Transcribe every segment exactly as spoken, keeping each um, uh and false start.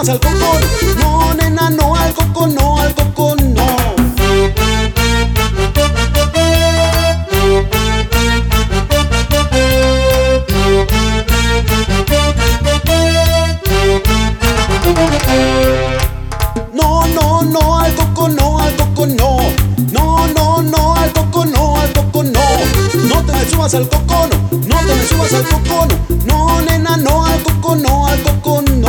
subas al cocón. No, nena, no al cocón, no al cocón, no. No, no, no al cocón, no al cocón, no. No, no, no al cocón, no al cocón, no. No te me subas al cocón, no te me subas al cocón. No, nena, no al cocón, no al cocón, no.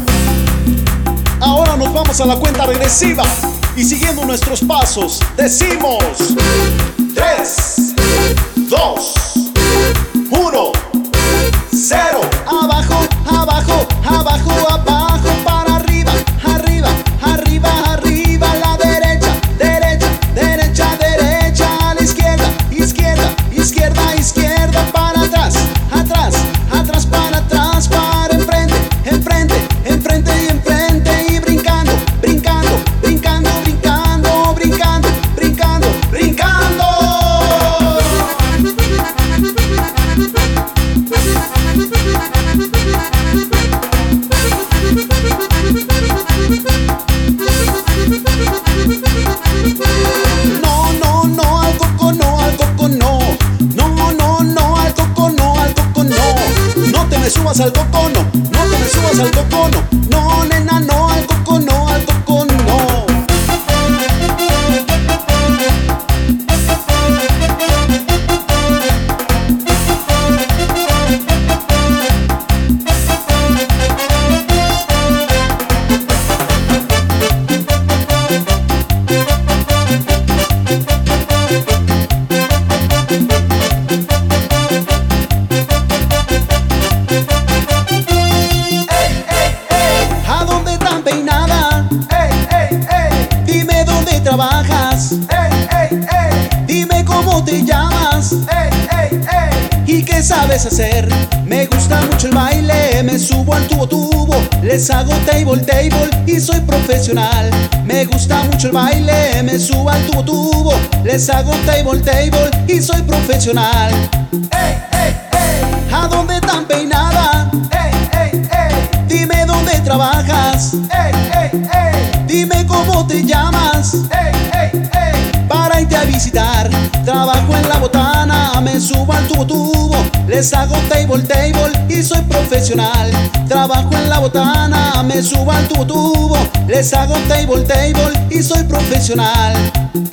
Ahora nos vamos a la cuenta regresiva y siguiendo nuestros pasos decimos tres, dos, uno, cero. Abajo, abajo, abajo, abajo, para arriba, arriba, arriba, arriba, a la derecha, derecha, derecha, derecha, a la izquierda, izquierda, izquierda, izquierda, para atrás, atrás, atrás, para atrás, para enfrente, enfrente, enfrente y enfrente y brincando, brincando, brincando, brincando, brincando, brincando, brincando. No, no, no al cocón, no al cocón, no. No, no, no al cocón, no al cocón, no. No te me subas al cocón, no. No te me subas al cocón, no. No, nena, no al cocón, no al cocón, no. ¿A dónde tan peinada? Ey, ey, ey. Dime dónde trabajas. Ey, ey, ey. Dime cómo te llamas. Ey, ey, ey. ¿Y qué sabes hacer? Me gusta mucho el baile, me subo al tubo tubo, les hago table table y soy profesional. Me gusta mucho el baile, me subo al tubo tubo, les hago table table y soy profesional. Ey, ey, ey. ¿A dónde tan peinada? Ey, ey, ey. Dime dónde trabajas. Ey, ey, ey. Dime cómo te llamas. Ey, ey, ey. Para irte a visitar. Trabajo en la botana, me subo al tubo tubo, les hago table table y soy profesional. Trabajo en la botana, me subo al tubo tubo, les hago table table y soy profesional.